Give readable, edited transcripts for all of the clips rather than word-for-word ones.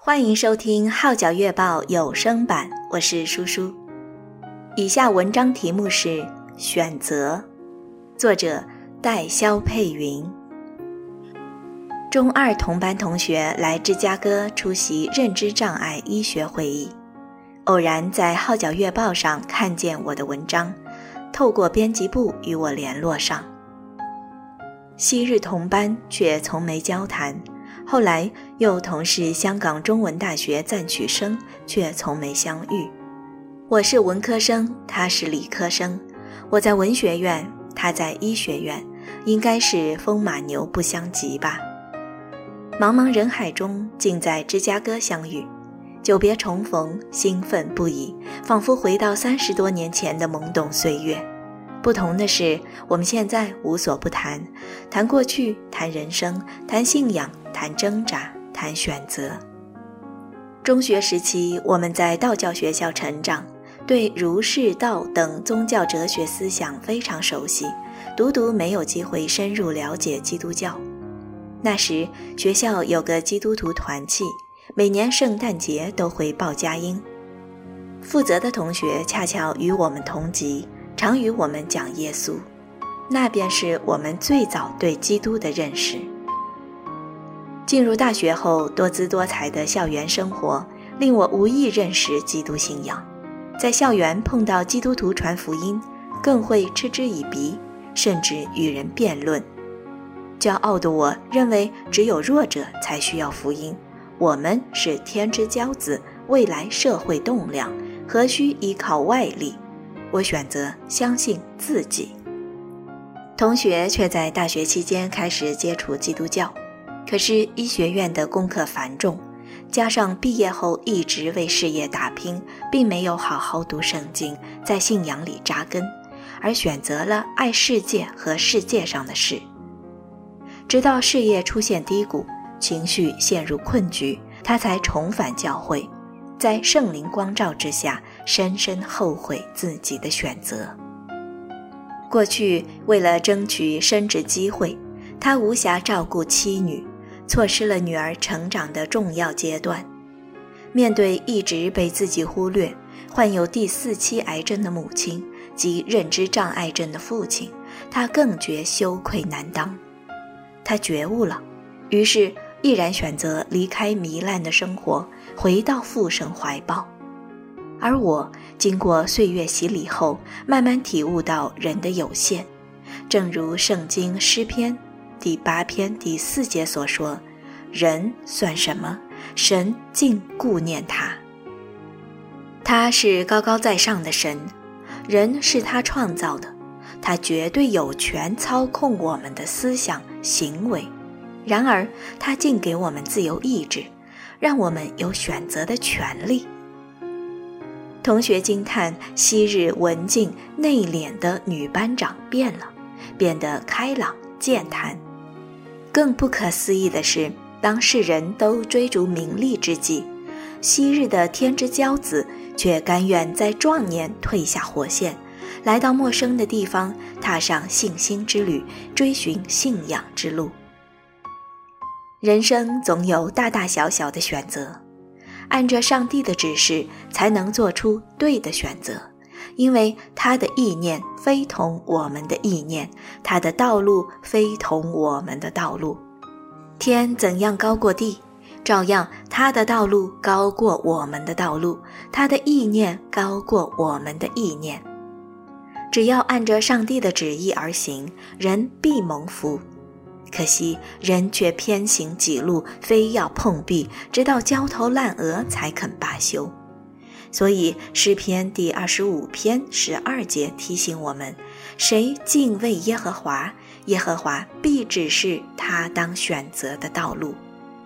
欢迎收听《号角月报》有声版，我是舒舒。以下文章题目是选择，作者戴肖佩云。中二同班同学来芝加哥出席认知障碍医学会议，偶然在《号角月报》上看见我的文章，透过编辑部与我联络上。昔日同班却从没交谈，后来又同是香港中文大学赞取生，却从没相遇。我是文科生，他是理科生，我在文学院，他在医学院，应该是风马牛不相及吧。茫茫人海中竟在芝加哥相遇，久别重逢，兴奋不已，仿佛回到30多年前的懵懂岁月。不同的是，我们现在无所不谈，谈过去，谈人生，谈信仰，谈挣扎，谈选择。中学时期，我们在道教学校成长，对儒释道等宗教哲学思想非常熟悉，独没有机会深入了解基督教。那时学校有个基督徒团契，每年圣诞节都会报佳音，负责的同学恰巧与我们同级，常与我们讲耶稣，那便是我们最早对基督的认识。进入大学后，多姿多彩的校园生活令我无意认识基督信仰，在校园碰到基督徒传福音，更会嗤之以鼻，甚至与人辩论。骄傲的我认为只有弱者才需要福音，我们是天之骄子，未来社会栋梁，何须依靠外力？我选择相信自己。同学却在大学期间开始接触基督教，可是医学院的功课繁重，加上毕业后一直为事业打拼，并没有好好读圣经，在信仰里扎根，而选择了爱世界和世界上的事。直到事业出现低谷，情绪陷入困局，他才重返教会，在圣灵光照之下，深深后悔自己的选择。过去为了争取升职机会，他无暇照顾妻女，错失了女儿成长的重要阶段。面对一直被自己忽略，患有第4期癌症的母亲及认知障碍症的父亲，他更觉羞愧难当。他觉悟了，于是毅然选择离开糜烂的生活，回到父神怀抱。而我经过岁月洗礼后，慢慢体悟到人的有限，正如圣经诗篇第8篇第4节所说，人算什么？神竟顾念他。他是高高在上的神，人是他创造的，他绝对有权操控我们的思想行为，然而他竟给我们自由意志，让我们有选择的权利。同学惊叹昔日文静内敛的女班长变了，变得开朗健谈。更不可思议的是，当世人都追逐名利之际，昔日的天之骄子却甘愿在壮年退下火线，来到陌生的地方，踏上信心之旅，追寻信仰之路。人生总有大大小小的选择，按着上帝的指示才能做出对的选择，因为他的意念非同我们的意念，他的道路非同我们的道路。天怎样高过地，照样他的道路高过我们的道路，他的意念高过我们的意念。只要按着上帝的旨意而行，人必蒙福。可惜人却偏行己路，非要碰壁，直到焦头烂额才肯罢休。所以诗篇第25篇12节提醒我们，谁敬畏耶和华，耶和华必指示他当选择的道路。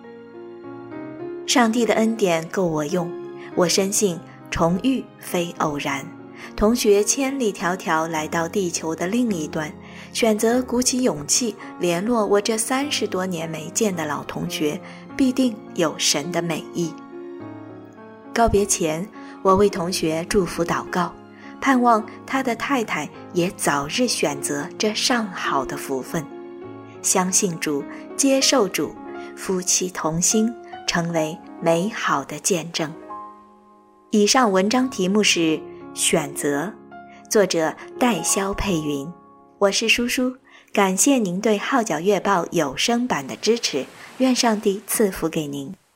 上帝的恩典够我用，我深信重遇非偶然。同学千里迢迢来到地球的另一端，选择鼓起勇气联络我这30多年没见的老同学，必定有神的美意。告别前，我为同学祝福祷告，盼望他的太太也早日选择这上好的福分。相信主，接受主，夫妻同心， 成为美好的见证。以上文章题目是选择，作者戴萧佩云。我是舒舒，感谢您对《号角月报》有声版的支持，愿上帝赐福给您。